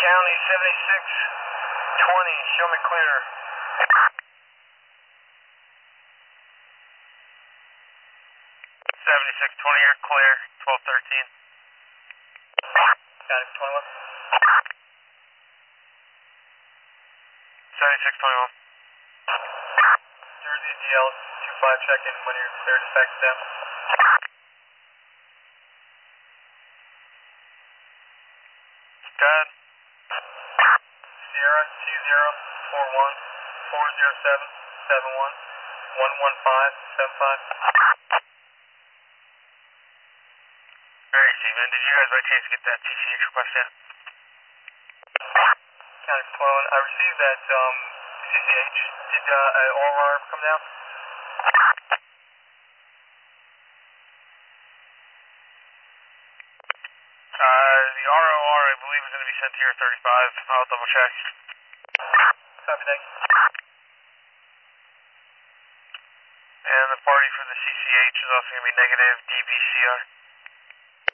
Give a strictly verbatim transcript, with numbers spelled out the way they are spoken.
County seventy-six twenty, show me clear. seventy-six twenty, you're clear, twelve thirteen. County twenty-one. seventy-six twenty-one. Jersey D L two five, check in when you're clear to fax down. Go ahead. Sierra two zero four one four zero seven seven one one one five seven five. Very easy, man. Did you guys by chance get that T C H request yet? County twenty-one, I received that um, C C H. Did uh, an oral arm come down? Uh, the R O R, I believe, is going to be sent to your thirty-five. I'll double check. Copy, thank you. And the party for the C C H is also going to be negative D B C R.